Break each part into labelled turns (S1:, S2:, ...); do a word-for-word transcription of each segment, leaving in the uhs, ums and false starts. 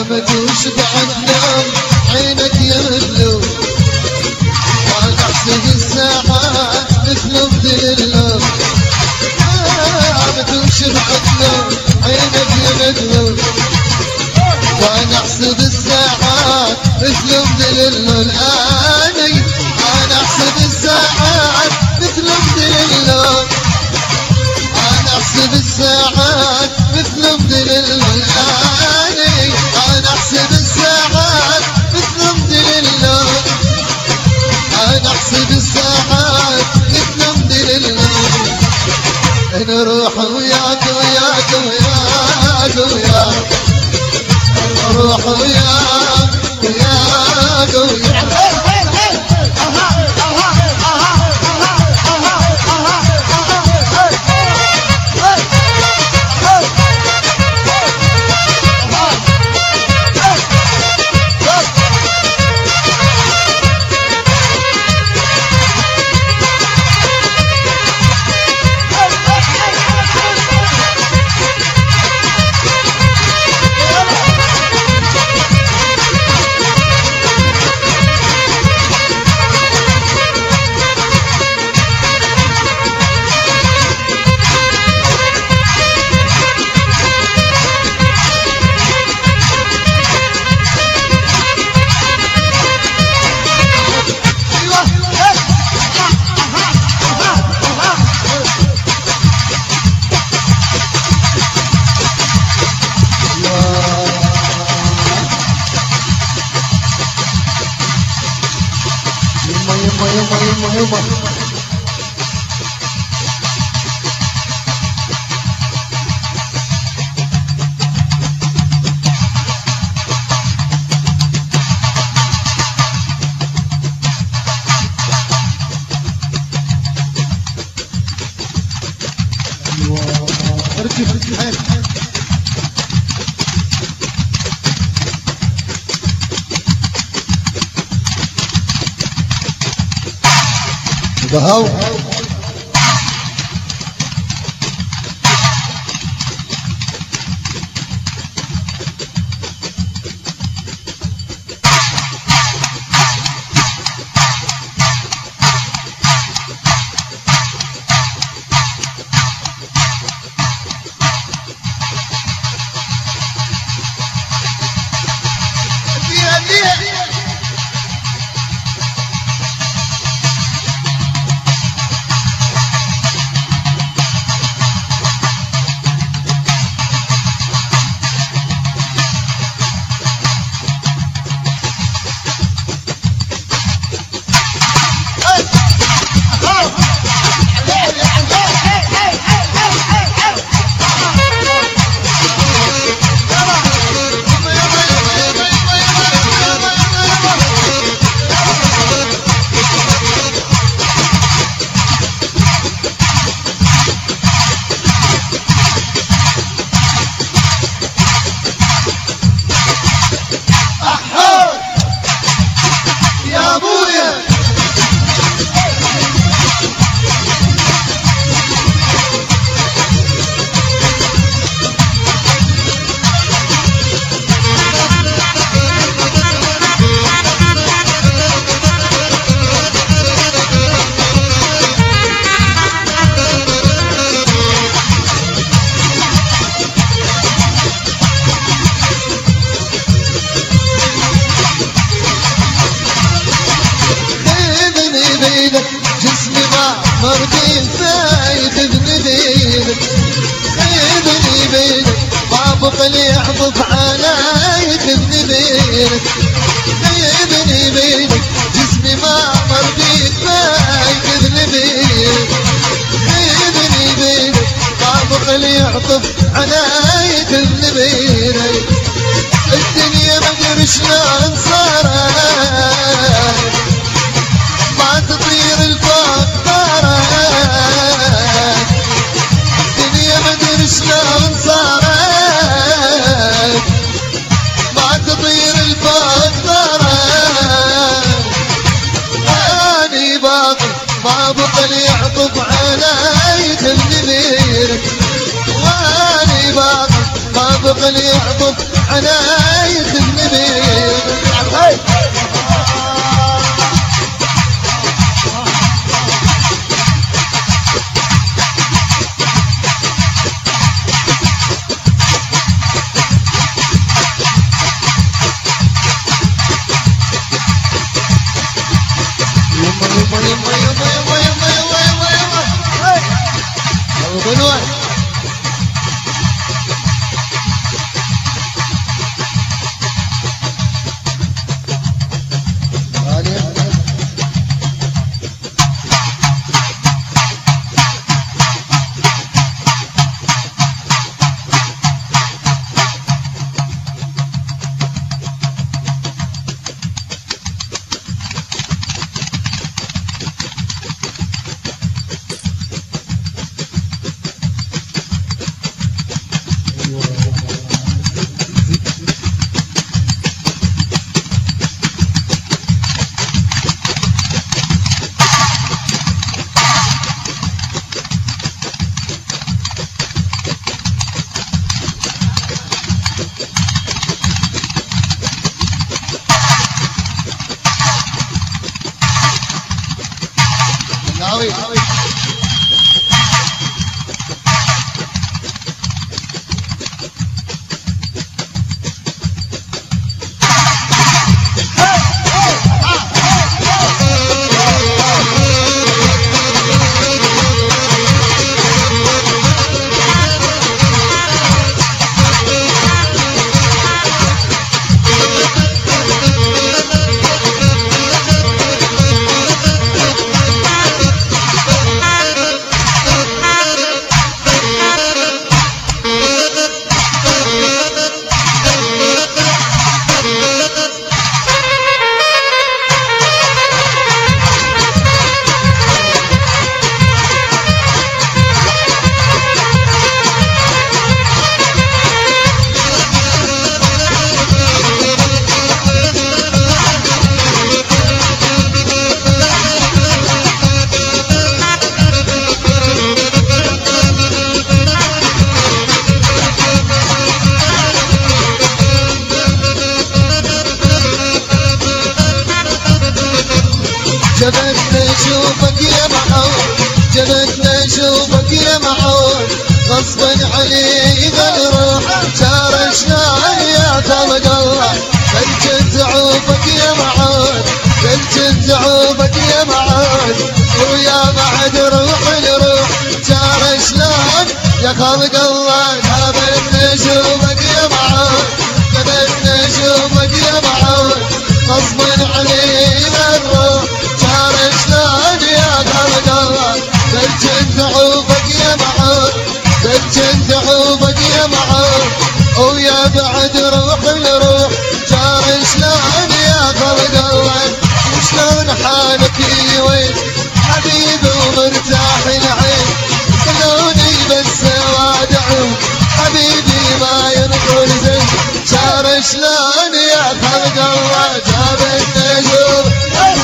S1: نامت وشبعت نوم عينك يا مظلوم وانا احسب الساعات مثل مدلوم نامت وشبعت نوم عينك يا مظلوم وانا احسب الساعات مثل مدلوم اني انا احسب الساعات مثل مدلوم انا احسب الساعات مثل مدلوم اني انا احسب الساعات مثل مدلوم انا احسب الساعات مثل مدلوم نروح وياك وياك وياك وياك نروح وياك وياك وياك بهو جسمي ما مرضي فايت بندينك خيبني بينك بابك اللي يحضف عليك بندينك خيبني بينك جسمي ما مرضي فايت بندينك خيبني بينك بابك اللي يحضف عليك بندينك الدنيا ما ادري شلون صارت ما تطير الفوق طارت الدنيا ما ادري شلون صارت ما تطير الفوق طارت اني باقي ما بقى يعطف علي خلني واني باقي ما بقى يعطف علي غصبا علينا نروح شار شلون يا خلق الله كنت تعوفك يا معود كنت تعوفك يا معود ويا بعد روح نروح شار شلون يا خلق الله جابت نشوفك يا معود جابت نشوفك يا معود غصبا علينا نروح شار شلون يا خلق الله كنت تعوفك يا معود كنت تعوفك يا معود ويا بعد روح نروح شار شلون يا خلق الله شلون حالك وين حبيبي ومرتاح العين خلوني بس وادعو حبيبي ما ينقل زين شار شلون يا خلق الله جابت نشوف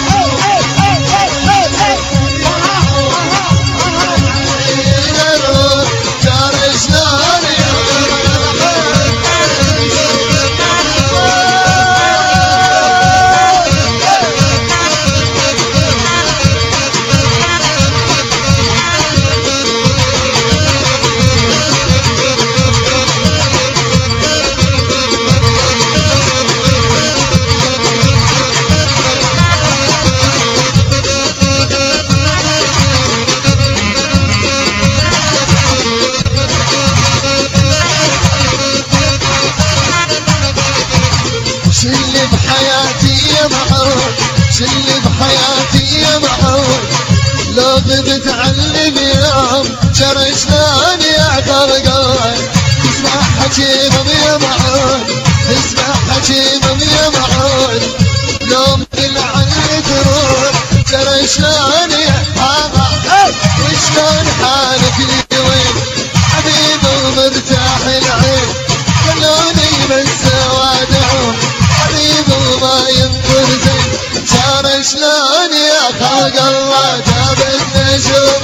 S1: شلي بحياتي يا معود شلي بحياتي يا معود لو غبت عني بيوم شر شلون يا خلق الله اسمع حكيمهم يا معود اسمع حكيمهم يا معود لو من عني تروح شر شلون يا حاضر وشلون حالك اليوم حبيبي ومرتاح العين خلوني بس وادعو حبيبي وما ينظر زين شار شلون يا خلق الله جابت نشوف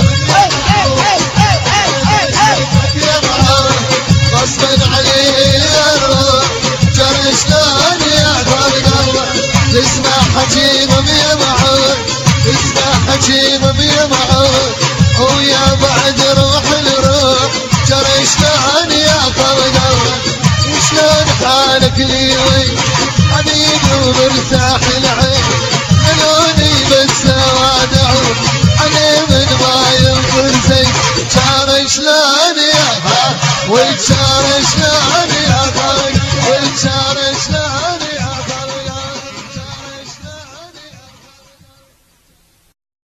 S1: يا معود غصبا علينا نروح شار شلون يا خلق الله اسمع حكيمهم يا معود اسمع حكيمهم يا معود ويا بعد روح نروح شار شلون يا خلق الله وشلون حالك اليوم حبيبي ومرتاح العين خلوني بس وادعو علي من ما ينظر زين شار شلون يا وشار شلون